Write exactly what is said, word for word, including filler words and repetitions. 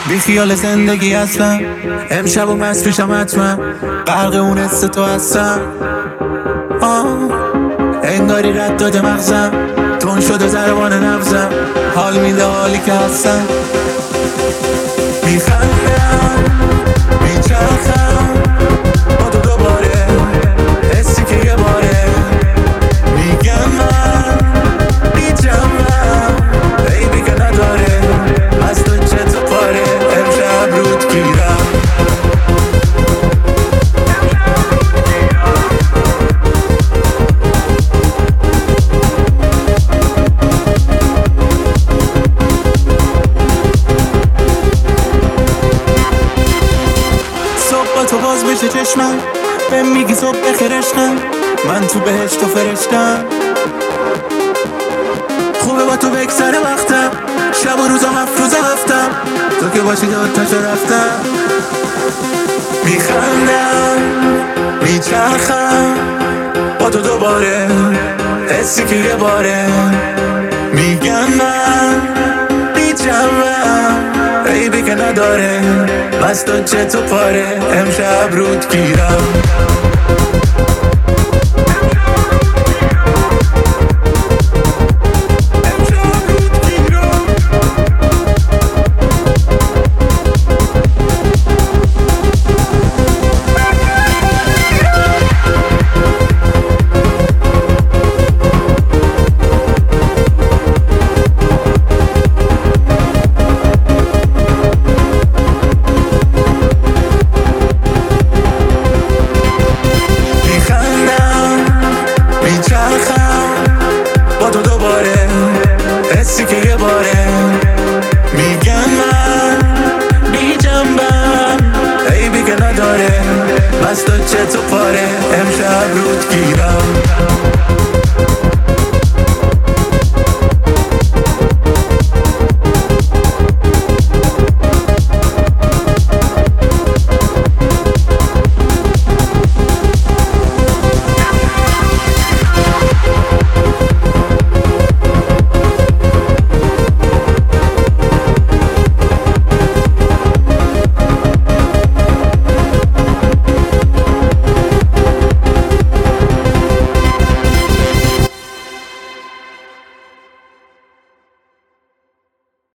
بی خیال زندگی هستم، امشب و مست پیشم حتما، غرق اون حس تو هستم. آه انگاری رد داده مغزم، تون شده ضربان نبزم، حال میده حالی که هستم. میخندم میچرخم با تو دوباره، حسی که یه باره میگم من بیجمم، بیبی که نداره از تو چه تو پاره. امشب رود گیرم صبح تو باز بشه چشمم، به میگی صبح بخیر عشقم، من تو بهشت و فرشتم. خوبه با تو بگذره وقتم، شب و روزم افروز هفتم، تو که باشی داد تا چه رفتم. میخندم میچرخم با تو دوباره، حسی که یه باره میگم من بیجمم، بیبی که نداره بس تو چه تو پاره. امشب رود گیرم با تو دوباره، حسی که یه باره میگم من بیجنبم، بیبی که نداره بس تو چه تو پاره. امشب رود گیرم